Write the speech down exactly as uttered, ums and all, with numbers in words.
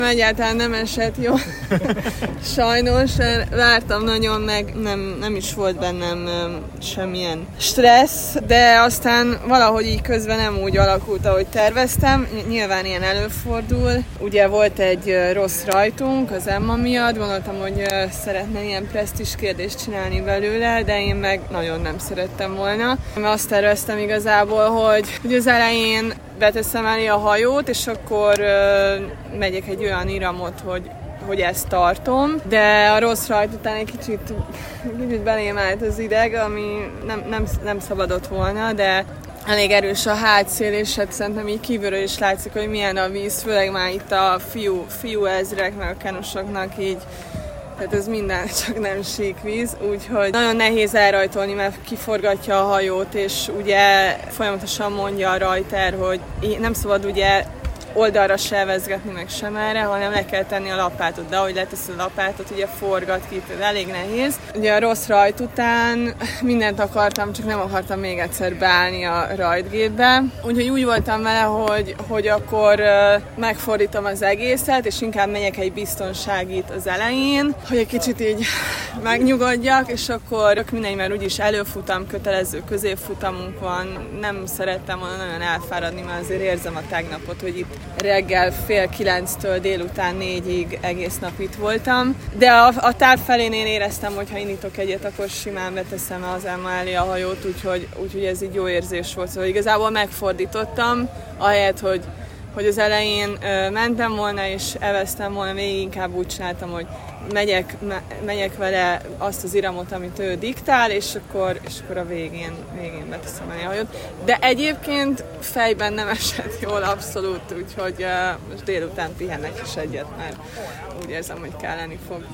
Egyáltalán nem esett jó. Sajnos, vártam nagyon, meg nem, nem is volt bennem semmilyen stressz, de aztán valahogy így közben nem úgy alakult, ahogy terveztem. Nyilván ilyen előfordul. Ugye volt egy rossz rajtunk az Emma miatt, gondoltam, hogy szeretne ilyen presztízs kérdést csinálni belőle, de én meg nagyon nem szerettem volna. Azt terveztem igazából, hogy, hogy az elején beteszem elé a hajót, és akkor uh, megyek egy olyan iramot, hogy, hogy ezt tartom, de a rossz rajt után egy kicsit, kicsit belém állt az ideg, ami nem, nem, nem szabadott volna, de elég erős a hátszél, és hát szerintem így kívülről is látszik, hogy milyen a víz, főleg már itt a fiú, fiú ezrek, meg a kenosoknak így. Tehát ez minden, csak nem sík víz, úgyhogy nagyon nehéz elrajtolni, mert kiforgatja a hajót, és ugye folyamatosan mondja a rajter, hogy nem szabad ugye oldalra se vezgetni, meg sem erre, hanem le kell tenni a lapátot, de ahogy leteszed a lapátot, ugye forgat ki, ez elég nehéz. Ugye a rossz rajt után mindent akartam, csak nem akartam még egyszer beállni a rajtgépbe. Úgyhogy úgy voltam vele, hogy, hogy akkor uh, megfordítom az egészet, és inkább megyek egy biztonságit az elején, hogy egy kicsit így megnyugodjak, és akkor mindegy, mert úgyis előfutam, kötelező középfutamunk van, nem szerettem volna nagyon elfáradni, mert azért érzem a tegnapot, hogy itt reggel fél kilenctől délután négyig egész nap itt voltam, de a, a táv felén én éreztem, hogy ha indítok egyet, akkor simán beteszem az Emma elé a hajót, úgyhogy, úgyhogy ez így jó érzés volt. Szóval igazából megfordítottam, ahelyett, hogy, hogy az elején ö, mentem volna és eveztem volna, még inkább úgy csináltam, hogy megyek, me, megyek vele azt az iramot, amit ő diktál, és akkor, és akkor a végén, végén beteszem elé a hajót. De egyébként fejben nem esett jól abszolút, úgyhogy uh, most délután pihennek is egyet, mert úgy érzem, hogy kelleni fog.